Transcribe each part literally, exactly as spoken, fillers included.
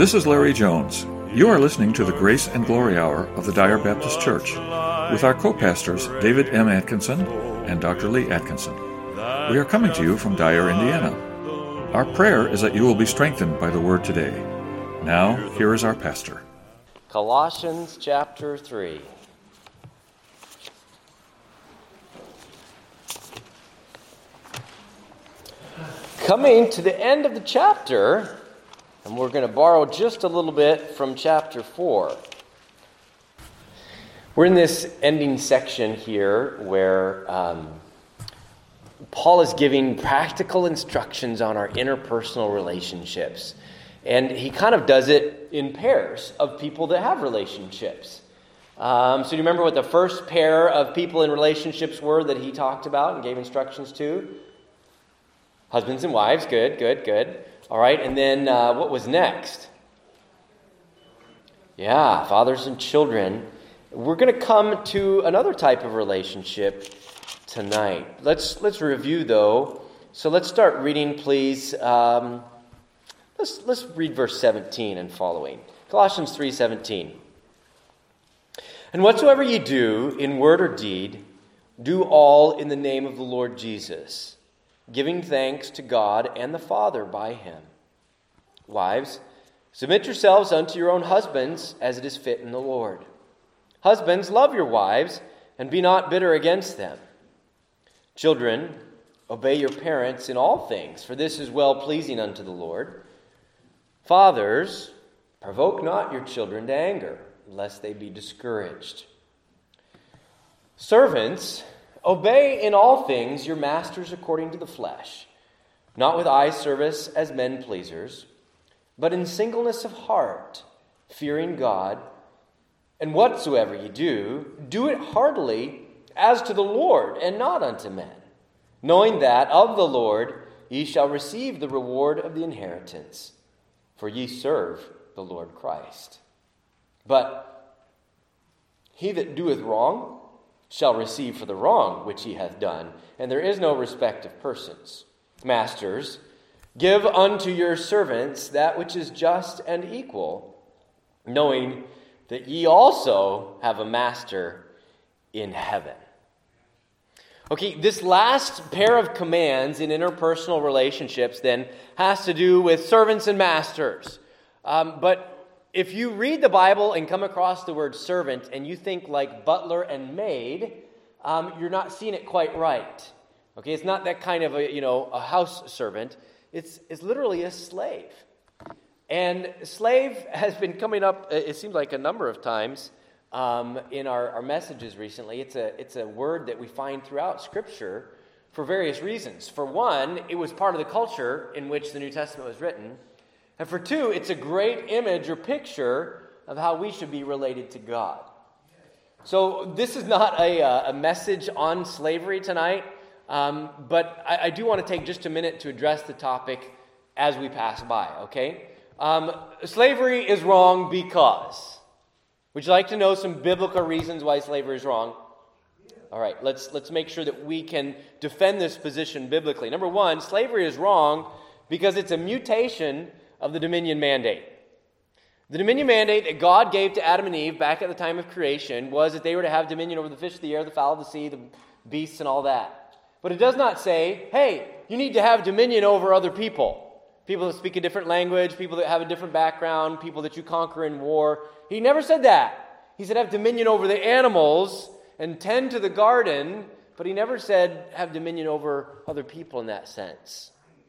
This is Larry Jones. You are listening to the Grace and Glory Hour of the Dyer Baptist Church with our co-pastors David M. Atkinson and Doctor Lee Atkinson. We are coming to you from Dyer, Indiana. Our prayer is that you will be strengthened by the Word today. Now, here is our pastor. Colossians chapter three. Coming to the end of the chapter, and we're going to borrow just a little bit from chapter four. We're in this ending section here where um, Paul is giving practical instructions on our interpersonal relationships. And he kind of does it in pairs of people that have relationships. Um, so do you remember what the first pair of people in relationships were that he talked about and gave instructions to? Husbands and wives. Good, good, good. All right, and then uh, what was next? Yeah, fathers and children. We're going to come to another type of relationship tonight. Let's let's review though. So let's start reading, please. Um, let's let's read verse seventeen and following. Colossians three seventeen. And whatsoever ye do in word or deed, do all in the name of the Lord Jesus, giving thanks to God and the Father by him. Wives, submit yourselves unto your own husbands, as it is fit in the Lord. Husbands, love your wives, and be not bitter against them. Children, obey your parents in all things, for this is well-pleasing unto the Lord. Fathers, provoke not your children to anger, lest they be discouraged. Servants, obey in all things your masters according to the flesh, not with eye service as men pleasers, but in singleness of heart, fearing God. And whatsoever ye do, do it heartily as to the Lord, and not unto men, knowing that of the Lord ye shall receive the reward of the inheritance, for ye serve the Lord Christ. But he that doeth wrong shall receive for the wrong which he hath done, and there is no respect of persons. Masters, give unto your servants that which is just and equal, knowing that ye also have a master in heaven. Okay, this last pair of commands in interpersonal relationships then has to do with servants and masters. Um, but if you read the Bible and come across the word servant and you think like butler and maid, um, you're not seeing it quite right. Okay, it's not that kind of a, you know, a house servant. It's, it's literally a slave. And slave has been coming up, it seems like a number of times um, in our, our messages recently. It's a, it's a word that we find throughout Scripture for various reasons. For one, it was part of the culture in which the New Testament was written. And for two, it's a great image or picture of how we should be related to God. So this is not a, a message on slavery tonight, um, but I, I do want to take just a minute to address the topic as we pass by, okay? Um, slavery is wrong because. Would you like to know some biblical reasons why slavery is wrong? All right, let's let's make sure that we can defend this position biblically. Number one, slavery is wrong because it's a mutation of the dominion mandate. The dominion mandate that God gave to Adam and Eve back at the time of creation was that they were to have dominion over the fish of the air, the fowl of the sea, the beasts, and all that. But it does not say, hey, you need to have dominion over other people. People that speak a different language, people that have a different background, people that you conquer in war. He never said that. He said have dominion over the animals and tend to the garden, but he never said have dominion over other people in that sense.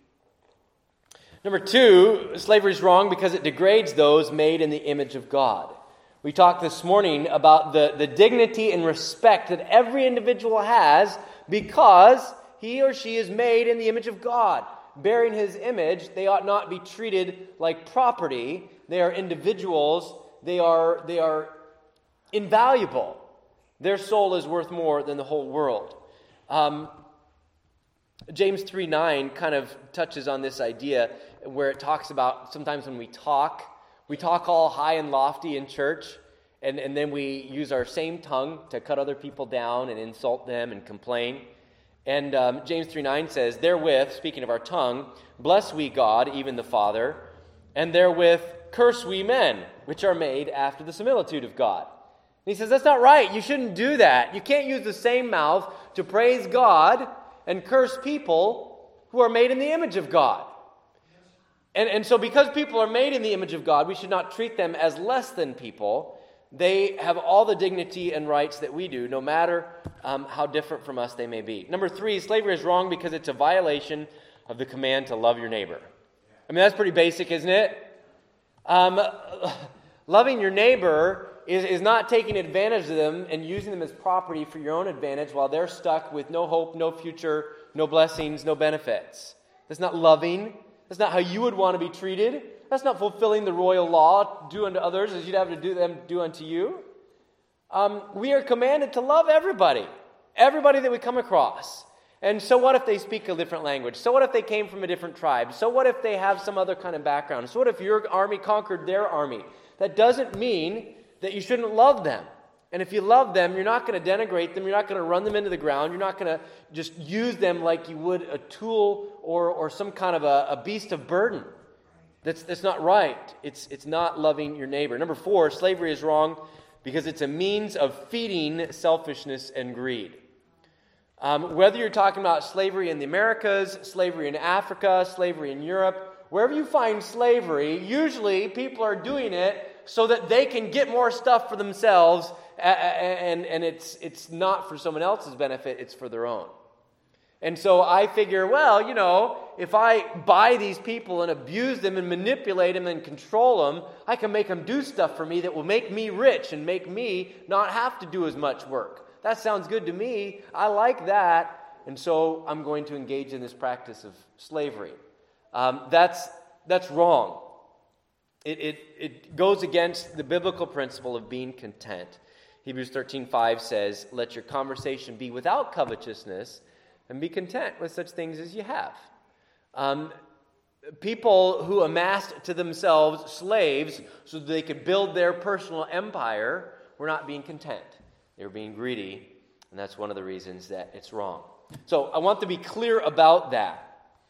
Number two, slavery is wrong because it degrades those made in the image of God. We talked this morning about the, the dignity and respect that every individual has because he or she is made in the image of God. Bearing his image, they ought not be treated like property. They are individuals. They are, they are invaluable. Their soul is worth more than the whole world. Um, James three nine kind of touches on this idea where it talks about sometimes when we talk, we talk all high and lofty in church, and, and then we use our same tongue to cut other people down and insult them and complain. And um, James three nine says, therewith, speaking of our tongue, bless we God, even the Father, and therewith curse we men, which are made after the similitude of God. And he says, that's not right. You shouldn't do that. You can't use the same mouth to praise God and curse people who are made in the image of God. And, and so because people are made in the image of God, we should not treat them as less than people. They have all the dignity and rights that we do, no matter um, how different from us they may be. Number three, slavery is wrong because it's a violation of the command to love your neighbor. I mean, that's pretty basic, isn't it? Um, loving your neighbor is, is not taking advantage of them and using them as property for your own advantage while they're stuck with no hope, no future, no blessings, no benefits. That's not loving. That's not how you would want to be treated. That's not fulfilling the royal law, do unto others as you'd have to do them do unto you. Um, we are commanded to love everybody, everybody that we come across. And so what if they speak a different language? So what if they came from a different tribe? So what if they have some other kind of background? So what if your army conquered their army? That doesn't mean that you shouldn't love them. And if you love them, you're not going to denigrate them. You're not going to run them into the ground. You're not going to just use them like you would a tool or, or some kind of a, a beast of burden. That's, that's not right. It's, it's not loving your neighbor. Number four, slavery is wrong because it's a means of feeding selfishness and greed. Um, whether you're talking about slavery in the Americas, slavery in Africa, slavery in Europe, wherever you find slavery, usually people are doing it so that they can get more stuff for themselves, and, and it's, it's not for someone else's benefit, it's for their own. And so I figure, well, you know, if I buy these people and abuse them and manipulate them and control them, I can make them do stuff for me that will make me rich and make me not have to do as much work. That sounds good to me. I like that. And so I'm going to engage in this practice of slavery. Um, that's, that's wrong. It, it, it goes against the biblical principle of being content. Hebrews thirteen five says, let your conversation be without covetousness, and be content with such things as you have. Um, people who amassed to themselves slaves so that they could build their personal empire were not being content. They were being greedy, and that's one of the reasons that it's wrong. So I want to be clear about that.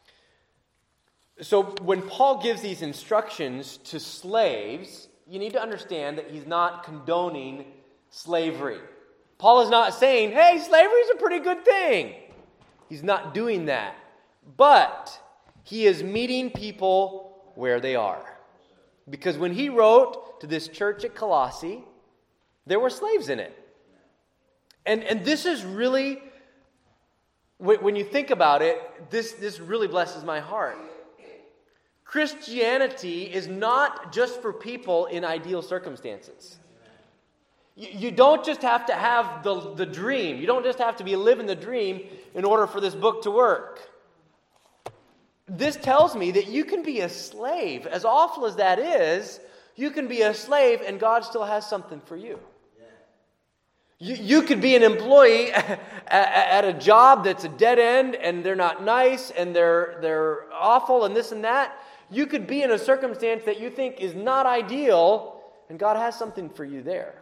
So when Paul gives these instructions to slaves, you need to understand that he's not condoning slavery. Paul is not saying, hey, slavery is a pretty good thing. He's not doing that. But he is meeting people where they are. Because when he wrote to this church at Colossae, there were slaves in it. And, and this is really, when you think about it, this, this really blesses my heart. Christianity is not just for people in ideal circumstances. You, you don't just have to have the, the dream. You don't just have to be living the dream in order for this book to work. This tells me that you can be a slave. As awful as that is, you can be a slave and God still has something for you. You, you could be an employee at, at a job that's a dead end and they're not nice and they're, they're awful and this and that. You could be in a circumstance that you think is not ideal and God has something for you there.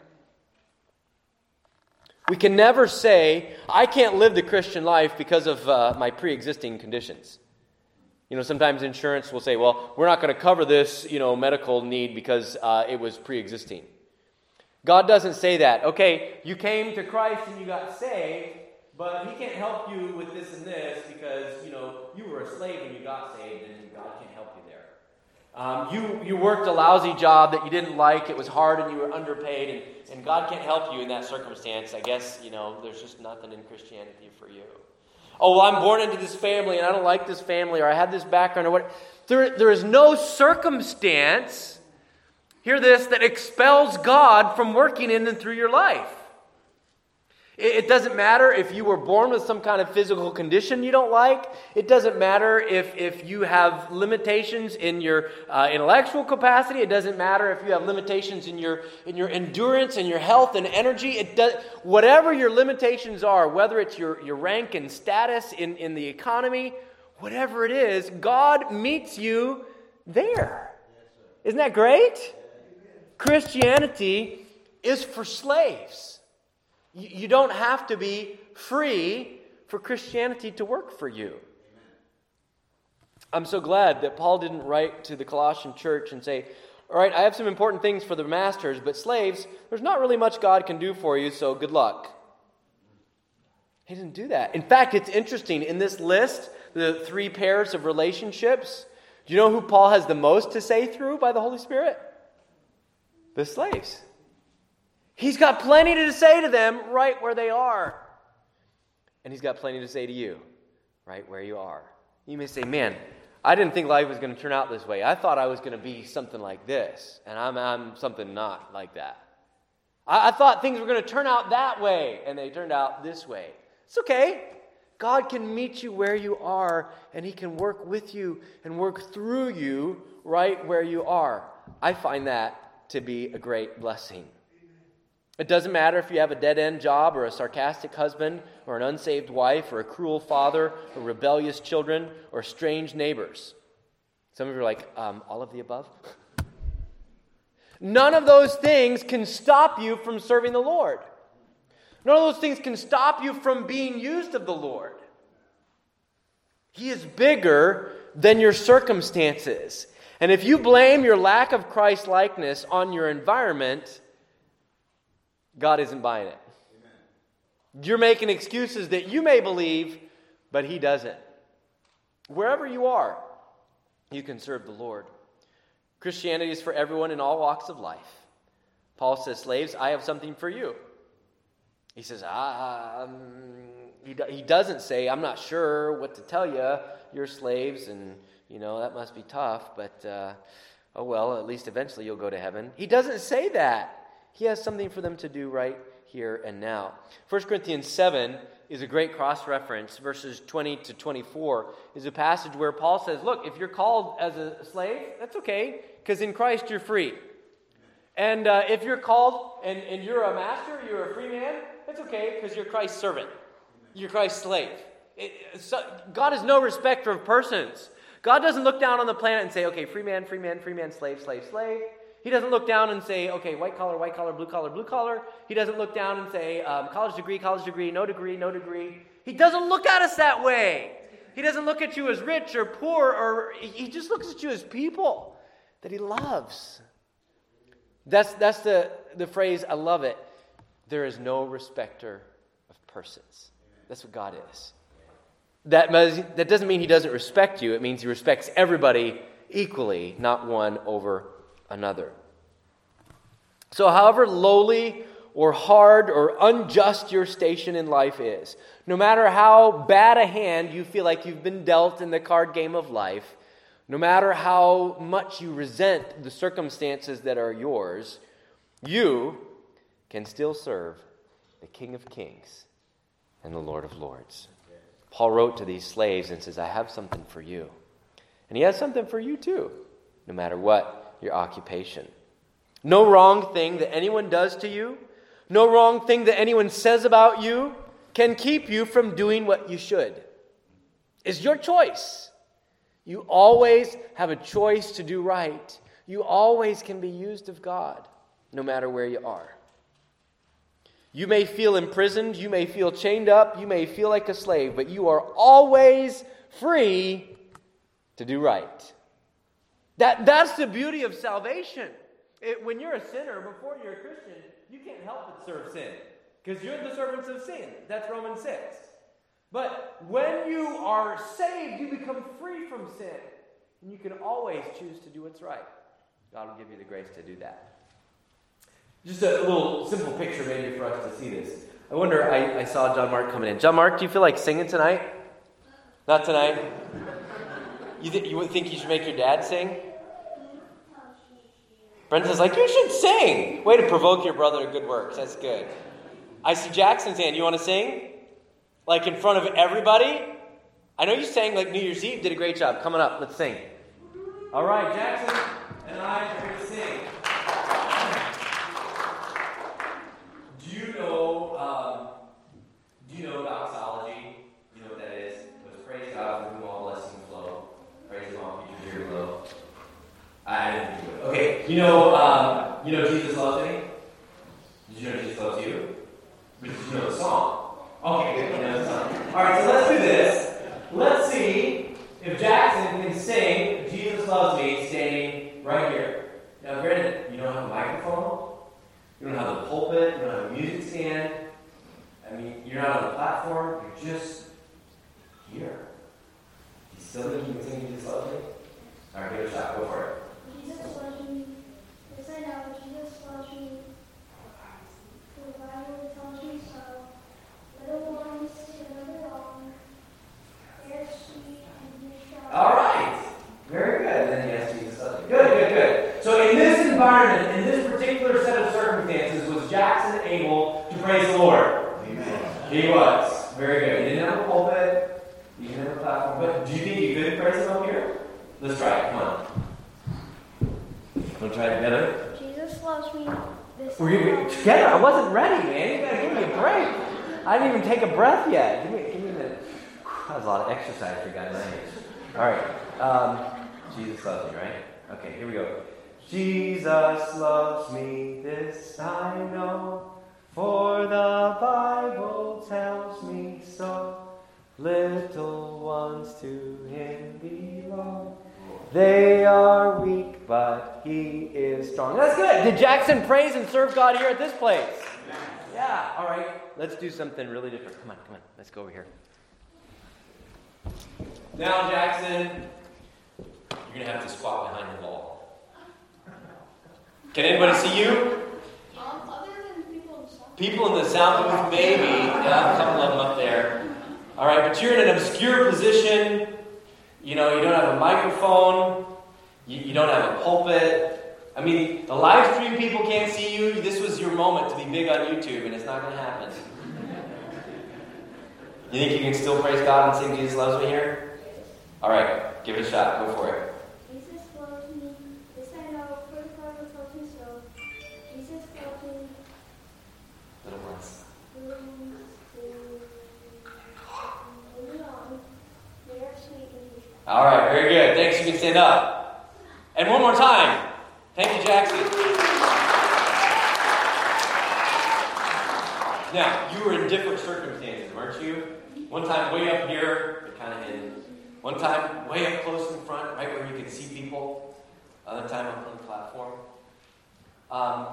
We can never say, I can't live the Christian life because of uh, my pre-existing conditions. You know, sometimes insurance will say, well, we're not going to cover this, you know, medical need because uh, it was pre-existing. God doesn't say that. Okay, you came to Christ and you got saved, but He can't help you with this and this because, you know, you were a slave when you got saved and God can't help you there. Um, you, you worked a lousy job that you didn't like, it was hard and you were underpaid, and, and God can't help you in that circumstance. I guess, you know, there's just nothing in Christianity for you. Oh, well, I'm born into this family and I don't like this family, or I had this background, or what. There, there is no circumstance, hear this, that expels God from working in and through your life. It doesn't matter if you were born with some kind of physical condition you don't like. It doesn't matter if, if you have limitations in your uh, intellectual capacity. It doesn't matter if you have limitations in your in your endurance and your health and energy. It does, whatever your limitations are, whether it's your, your rank and status in, in the economy, whatever it is, God meets you there. Isn't that great? Christianity is for slaves. You don't have to be free for Christianity to work for you. I'm so glad that Paul didn't write to the Colossian church and say, all right, I have some important things for the masters, but slaves, there's not really much God can do for you, so good luck. He didn't do that. In fact, it's interesting. In this list, the three pairs of relationships, do you know who Paul has the most to say through by the Holy Spirit? The slaves. He's got plenty to say to them right where they are. And he's got plenty to say to you right where you are. You may say, man, I didn't think life was going to turn out this way. I thought I was going to be something like this, and I'm, I'm something not like that. I, I thought things were going to turn out that way, and they turned out this way. It's okay. God can meet you where you are, and He can work with you and work through you right where you are. I find that to be a great blessing. It doesn't matter if you have a dead-end job or a sarcastic husband or an unsaved wife or a cruel father or rebellious children or strange neighbors. Some of you are like, um, all of the above? None of those things can stop you from serving the Lord. None of those things can stop you from being used of the Lord. He is bigger than your circumstances. And if you blame your lack of Christ-likeness on your environment, God isn't buying it. Amen. You're making excuses that you may believe, but He doesn't. Wherever you are, you can serve the Lord. Christianity is for everyone in all walks of life. Paul says, slaves, I have something for you. He says, ah, um, he, he doesn't say, I'm not sure what to tell you. You're slaves, and, you know, that must be tough, but, uh, oh well, at least eventually you'll go to heaven. He doesn't say that. He has something for them to do right here and now. First Corinthians seven is a great cross-reference. Verses twenty to twenty-four is a passage where Paul says, look, if you're called as a slave, that's okay, because in Christ you're free. And uh, if you're called and, and you're a master, you're a free man, that's okay, because you're Christ's servant. You're Christ's slave. It, so, God is no respecter of persons. God doesn't look down on the planet and say, okay, free man, free man, free man, slave, slave, slave. He doesn't look down and say, okay, white collar, white collar, blue collar, blue collar. He doesn't look down and say, um, college degree, college degree, no degree, no degree. He doesn't look at us that way. He doesn't look at you as rich or poor, or He just looks at you as people that He loves. That's that's the, the phrase, I love it. There is no respecter of persons. That's what God is. That, that doesn't mean He doesn't respect you. It means He respects everybody equally, not one over another. So however lowly or hard or unjust your station in life is, no matter how bad a hand you feel like you've been dealt in the card game of life, no matter how much you resent the circumstances that are yours, you can still serve the King of Kings and the Lord of Lords. Paul wrote to these slaves and says, I have something for you. And he has something for you too, no matter what your occupation. No wrong thing that anyone does to you, no wrong thing that anyone says about you can keep you from doing what you should. It's your choice. You always have a choice to do right. You always can be used of God, no matter where you are. You may feel imprisoned, you may feel chained up, you may feel like a slave, but you are always free to do right. That, that's the beauty of salvation. It, when you're a sinner, before you're a Christian, you can't help but serve sin. Because you're the servants of sin. That's Romans six. But when you are saved, you become free from sin. And you can always choose to do what's right. God will give you the grace to do that. Just a little simple picture maybe for us to see this. I wonder, I, I saw John Mark coming in. John Mark, do you feel like singing tonight? Not tonight? You, th- you think you should make your dad sing? Brenda's like, you should sing. Way to provoke your brother to good works. That's good. I see Jackson's hand. You want to sing? Like in front of everybody? I know you sang like New Year's Eve. Did a great job. Coming up. Let's sing. All right, Jackson and I are going to sing. Do you know, um, do you know doxology? You know what that is? It was praise God from whom all blessings flow. Praise Him all future dear below. I didn't do it. Okay, you know, um, you know Jesus loves me? Did you know Jesus loves you? But did you know the song? Okay, good. You know the song. All right, so let's do this. Let's see if Jackson can sing "Jesus Loves Me" standing right here. Now, you're not on the platform, you're just here. You still think you can sing Jesus Loves Me? All right, give it a shot. Go for it. Jesus loves me. Yes, I know. Jesus loves me. The Bible tells me so. Little ones never belong. They're sweet and you shall. All right. Very good. Then yes, Jesus loves me. Good, good, good. So in this environment, in this particular set of circumstances, was Jackson able to praise the Lord? Amen. He was. Very good. He didn't have a pulpit. He didn't have a platform. But do you think you could praise him up here? Let's try it. Come on. Want to try it together? Jesus loves me. This Were you together? I wasn't ready, man. You gotta give me a break. I didn't even take a breath yet. Give me, give me a minute. That was a lot of exercise for guys my age. All right. Um, Jesus loves me, right? Okay, here we go. Jesus loves me, this I know, for the Bible tells me so. Little ones to him belong. They are weak, but he is strong. That's good. Did Jackson praise and serve God here at this place? Yeah, all right. Let's do something really different. Come on, come on. Let's go over here. Now, Jackson, you're going to have to squat behind the wall. Can anybody see you? Um, other than people in the South. People in the sound booth, maybe. Yeah, a couple of them up there. All right, but you're in an obscure position. You know, you don't have a microphone. You, you don't have a pulpit. I mean, the live stream people can't see you. This was your moment to be big on YouTube, and it's not going to happen. You think you can still praise God and sing Jesus Loves Me here? All right, give it a shot. Go for it. Jesus loves me. This I know, for the Bible tells me so. Jesus loves me. Little ones. Little ones to belong. They are sweet and you shall. All right, very good. Thanks. You can stand up. And one more time. Thank you, Jackson. Now, you were in different circumstances, weren't you? One time way up here, you're kind of hidden. One time way up close in front, right where you could see people. Other time up on the platform. Um,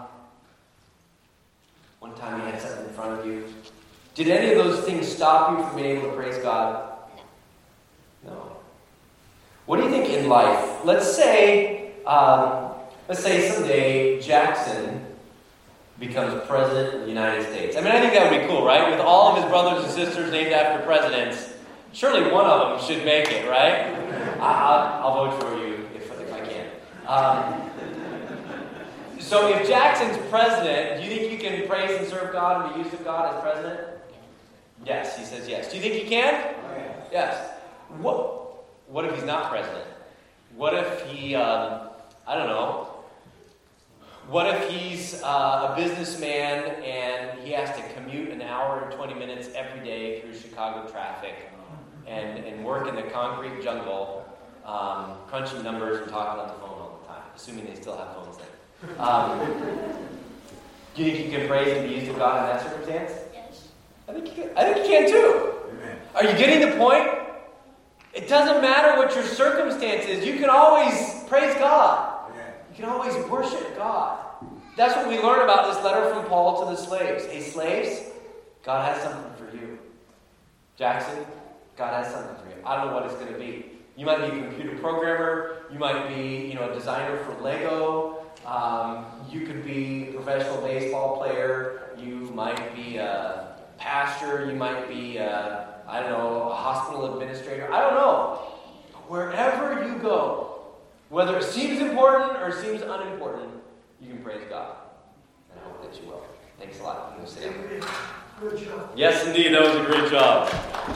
one time you had something in front of you. Did any of those things stop you from being able to praise God? No. What do you think in life? Let's say, um, let's say someday Jackson becomes president of the United States. I mean, I think that would be cool, right? With all of his brothers and sisters named after presidents, surely one of them should make it, right? I, I'll, I'll vote for you if, if I can. Um, so if Jackson's president, do you think you can praise and serve God and be used of God as president? Yes, he says yes. Do you think he can? Yes. What, what if he's not president? What if he, um, I don't know, what if he's uh, a businessman and he has to commute an hour and twenty minutes every day through Chicago traffic and, and work in the concrete jungle, um, crunching numbers and talking on the phone all the time, assuming they still have phones then. Um, do you think you can praise and be used of God in that circumstance? Yes. I think you can, I think you can too. Amen. Are you getting the point? It doesn't matter what your circumstance is. You can always praise God. You can always worship God. That's what we learn about this letter from Paul to the slaves. Hey, slaves, God has something for you. Jackson, God has something for you. I don't know what it's going to be. You might be a computer programmer. You might be, you know, a designer for Lego. Um, you could be a professional baseball player. You might be a pastor. You might be, a, I don't know, a hospital administrator. I don't know. But wherever you go, whether it seems important or seems unimportant, you can praise God. And I hope that you will. Thanks a lot. You can sit down. Good job. Yes, indeed. That was a great job.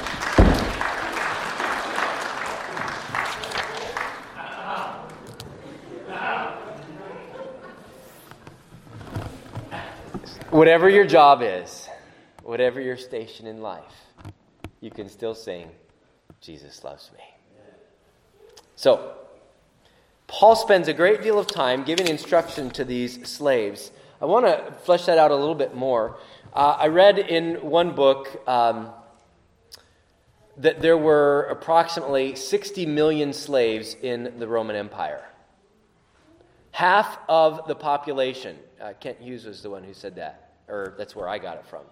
Whatever your job is, whatever your station in life, you can still sing, Jesus loves me. So, Paul spends a great deal of time giving instruction to these slaves. I want to flesh that out a little bit more. Uh, I read in one book um, that there were approximately sixty million slaves in the Roman Empire. Half of the population. Uh, Kent Hughes was the one who said that, or that's where I got it from.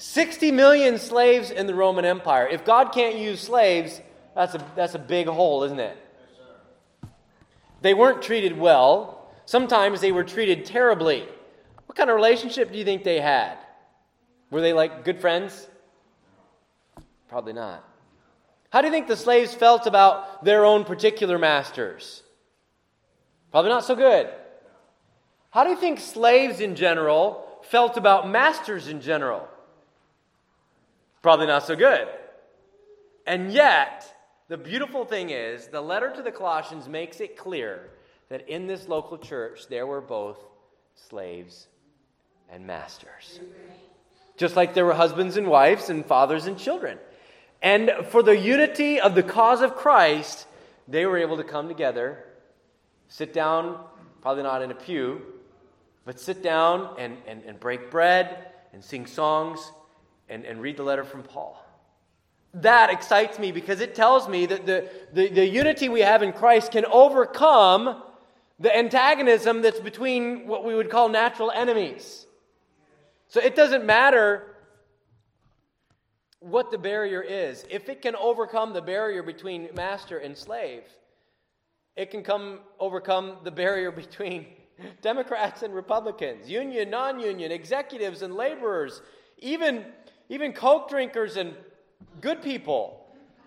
sixty million slaves in the Roman Empire. If God can't use slaves, that's a, that's a big hole, isn't it? They weren't treated well. Sometimes they were treated terribly. What kind of relationship do you think they had? Were they like good friends? Probably not. How do you think the slaves felt about their own particular masters? Probably not so good. How do you think slaves in general felt about masters in general? Probably not so good. And yet, the beautiful thing is, the letter to the Colossians makes it clear that in this local church, there were both slaves and masters. Just like there were husbands and wives and fathers and children. And for the unity of the cause of Christ, they were able to come together, sit down, probably not in a pew, but sit down and, and, and break bread and sing songs and, and read the letter from Paul. That excites me because it tells me that the, the, the unity we have in Christ can overcome the antagonism that's between what we would call natural enemies. So it doesn't matter what the barrier is. If it can overcome the barrier between master and slave, it can come overcome the barrier between Democrats and Republicans, union, non-union, executives and laborers, even, even Coke drinkers and good people.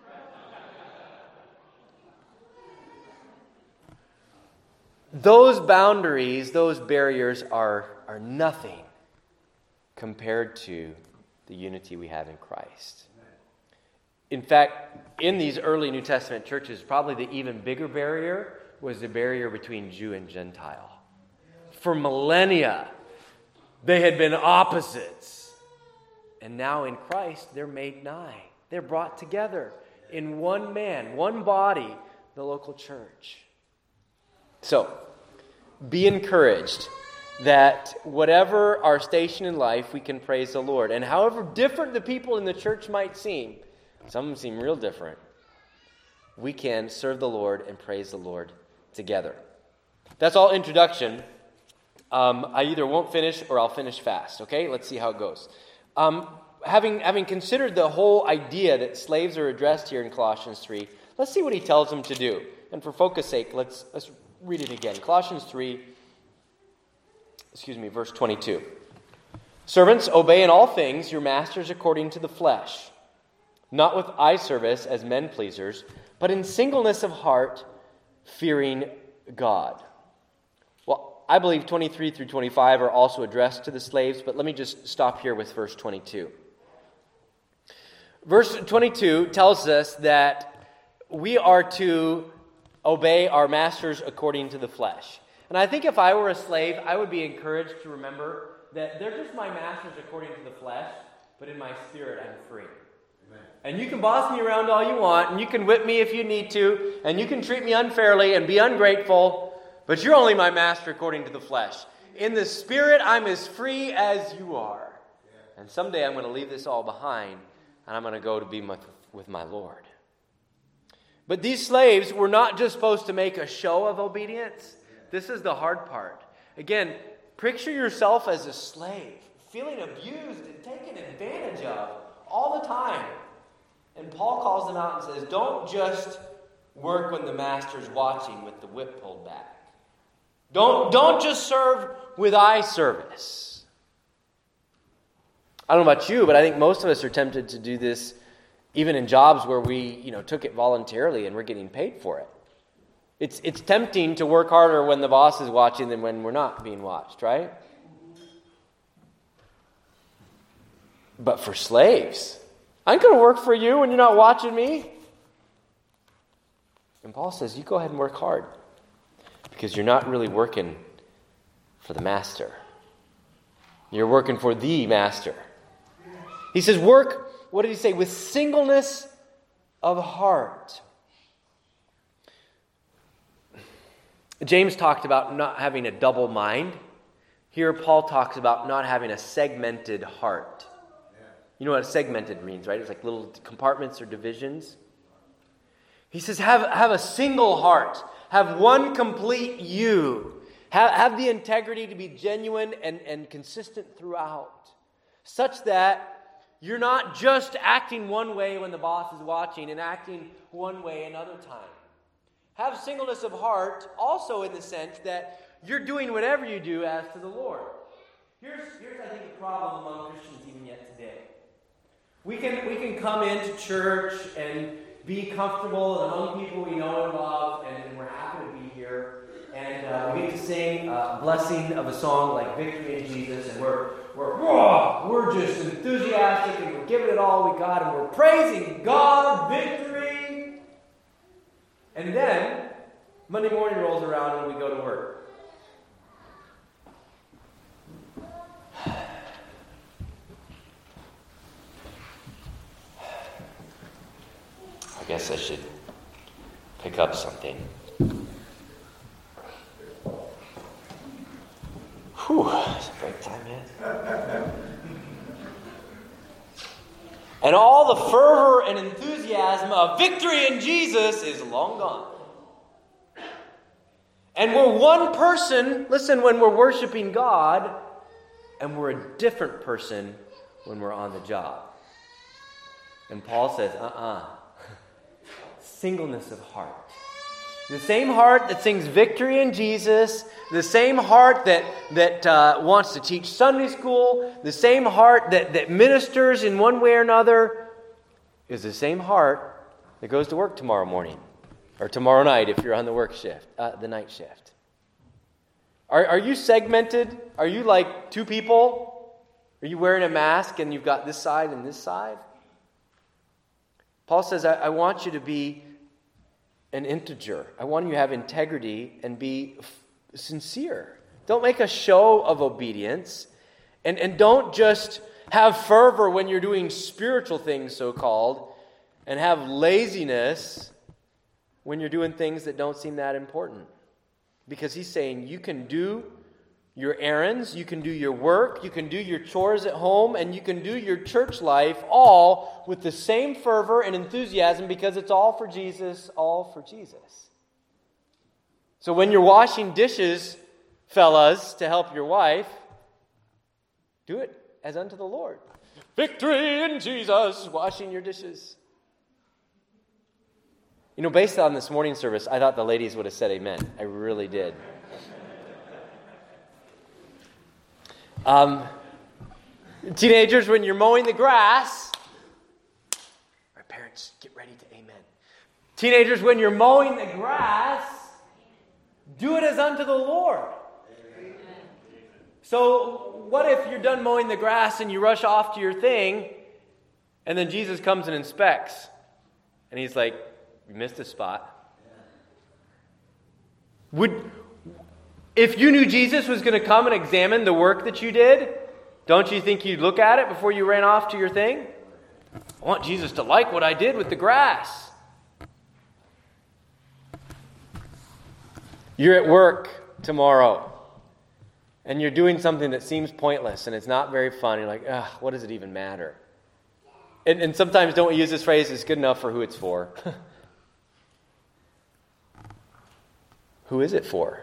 Those boundaries, those barriers are, are nothing compared to the unity we have in Christ. In fact, in these early New Testament churches, probably the even bigger barrier was the barrier between Jew and Gentile. For millennia, they had been opposites. And now in Christ, they're made nigh. They're brought together in one man, one body, the local church. So, be encouraged that whatever our station in life, we can praise the Lord. And however different the people in the church might seem, some of them seem real different, we can serve the Lord and praise the Lord together. That's all introduction. Um, I either won't finish or I'll finish fast, okay? Let's see how it goes. Um, having, having considered the whole idea that slaves are addressed here in Colossians three, let's see what he tells them to do. And for focus sake, let's, let's read it again. Colossians three, excuse me, verse twenty-two. Servants, obey in all things your masters according to the flesh, not with eye service as men pleasers, but in singleness of heart, fearing God. Well, I believe twenty-three through twenty-five are also addressed to the slaves, but let me just stop here with verse twenty-two. Verse twenty-two tells us that we are to obey our masters according to the flesh. And I think if I were a slave, I would be encouraged to remember that they're just my masters according to the flesh, but in my spirit I'm free. Amen. And you can boss me around all you want, and you can whip me if you need to, and you can treat me unfairly and be ungrateful, but you're only my master according to the flesh. In the spirit, I'm as free as you are. Yeah. And someday I'm going to leave this all behind, and I'm going to go to be with, with my Lord. But these slaves were not just supposed to make a show of obedience. This is the hard part. Again, picture yourself as a slave, feeling abused and taken advantage of all the time. And Paul calls them out and says, don't just work when the master's watching with the whip pulled back. Don't, don't just serve with eye service. I don't know about you, but I think most of us are tempted to do this even in jobs where we, you know, took it voluntarily and we're getting paid for it. It's it's tempting to work harder when the boss is watching than when we're not being watched, right? But for slaves, I'm going to work for you when you're not watching me. And Paul says, you go ahead and work hard because you're not really working for the master. You're working for the master. He says, work, what did he say? With singleness of heart. James talked about not having a double mind. Here Paul talks about not having a segmented heart. You know what a segmented means, right? It's like little compartments or divisions. He says, have, have a single heart. Have one complete you. Have, have the integrity to be genuine and, and consistent throughout. Such that You're not just acting one way when the boss is watching and acting one way another time. Have singleness of heart also in the sense that you're doing whatever you do as to the Lord. Here's, here's I think, a problem among Christians even yet today. We can, we can come into church and be comfortable among people we know and love, and, and we're happy to be here. And uh, we get to sing a blessing of a song like Victory in Jesus, and we're we're whoa, we're just enthusiastic, and we're giving it all we got, and we're praising God, victory. And then Monday morning rolls around and we go to work. I guess I should pick up something. Whew, it's a break time yet. And all the fervor and enthusiasm of victory in Jesus is long gone. And we're one person, listen, when we're worshiping God, and we're a different person when we're on the job. And Paul says, uh-uh. Singleness of heart. The same heart that sings victory in Jesus, the same heart that, that uh, wants to teach Sunday school, the same heart that, that ministers in one way or another, is the same heart that goes to work tomorrow morning, or tomorrow night if you're on the work shift, uh, the night shift. Are, are you segmented? Are you like two people? Are you wearing a mask and you've got this side and this side? Paul says, I, I want you to be an integer. I want you to have integrity and be f- sincere. Don't make a show of obedience. And, and don't just have fervor when you're doing spiritual things, so-called, and have laziness when you're doing things that don't seem that important. Because he's saying you can do your errands, you can do your work, you can do your chores at home, and you can do your church life all with the same fervor and enthusiasm because it's all for Jesus, all for Jesus. So when you're washing dishes, fellas, to help your wife, do it as unto the Lord. Victory in Jesus, washing your dishes. You know, based on this morning service, I thought the ladies would have said amen. I really did. Um, teenagers, when you're mowing the grass, our parents, get ready to amen. Teenagers, when you're mowing the grass, do it as unto the Lord. Amen. So what if you're done mowing the grass and you rush off to your thing, and then Jesus comes and inspects, and he's like, you missed a spot. Would... If you knew Jesus was going to come and examine the work that you did, don't you think you'd look at it before you ran off to your thing? I want Jesus to like what I did with the grass. You're at work tomorrow, and you're doing something that seems pointless, and it's not very fun. You're like, ugh, what does it even matter? And, and sometimes don't use this phrase, it's good enough for who it's for. Who is it for?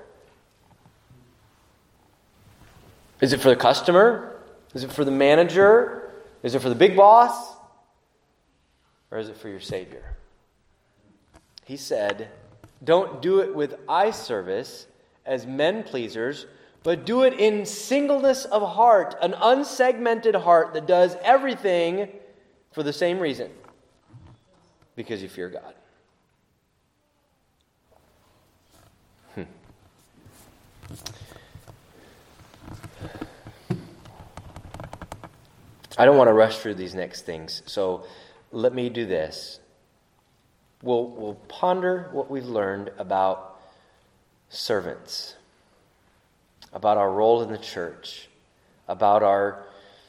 Is it for the customer? Is it for the manager? Is it for the big boss? Or is it for your Savior? He said, don't do it with eye service as men pleasers, but do it in singleness of heart, an unsegmented heart that does everything for the same reason, because you fear God. Hmm. I don't want to rush through these next things, so let me do this. We'll, we'll ponder what we've learned about servants, about our role in the church, about our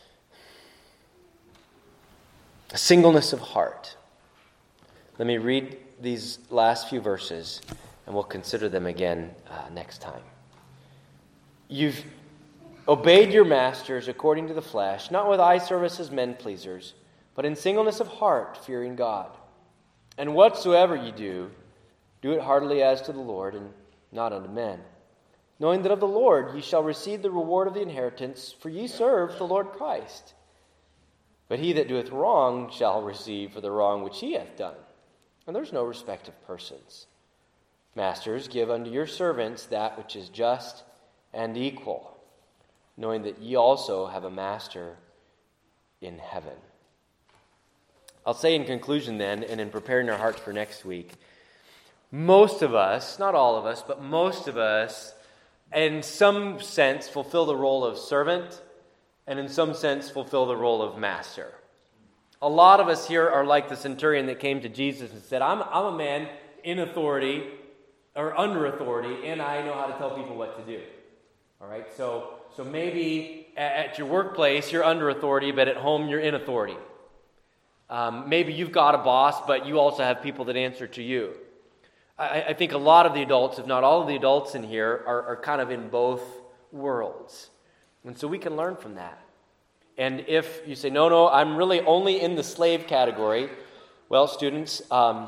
singleness of heart. Let me read these last few verses, and we'll consider them again uh, next time. You've obeyed your masters according to the flesh, not with eye service as men pleasers, but in singleness of heart, fearing God. And whatsoever ye do, do it heartily as to the Lord, and not unto men, knowing that of the Lord ye shall receive the reward of the inheritance, for ye serve the Lord Christ. But he that doeth wrong shall receive for the wrong which he hath done. And there's no respect of persons. Masters, give unto your servants that which is just and equal, knowing that ye also have a master in heaven. I'll say in conclusion then, and in preparing our hearts for next week, most of us, not all of us, but most of us, in some sense, fulfill the role of servant, and in some sense, fulfill the role of master. A lot of us here are like the centurion that came to Jesus and said, I'm, I'm a man in authority, or under authority, and I know how to tell people what to do. All right, so, so maybe at, at your workplace, you're under authority, but at home, you're in authority. Um, maybe you've got a boss, but you also have people that answer to you. I, I think a lot of the adults, if not all of the adults in here, are, are kind of in both worlds. And so we can learn from that. And if you say, no, no, I'm really only in the slave category, well, students, um,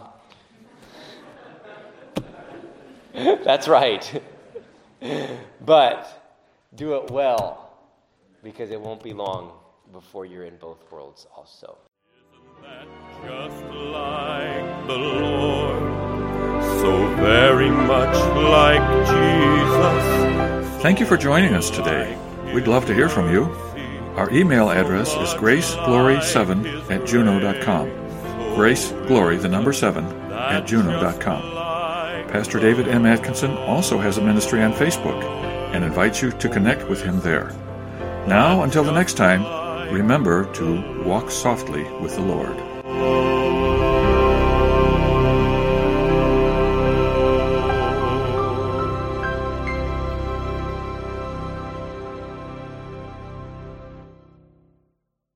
that's right. But do it well, because it won't be long before you're in both worlds also. That just like the Lord, so very much like Jesus. Thank you for joining us today. We'd love to hear from you. Our email address is graceglory seven at juno dot com. Graceglory, the number seven, at juno dot com. Pastor David M. Atkinson also has a ministry on Facebook and invites you to connect with him there. Now, until the next time, remember to walk softly with the Lord.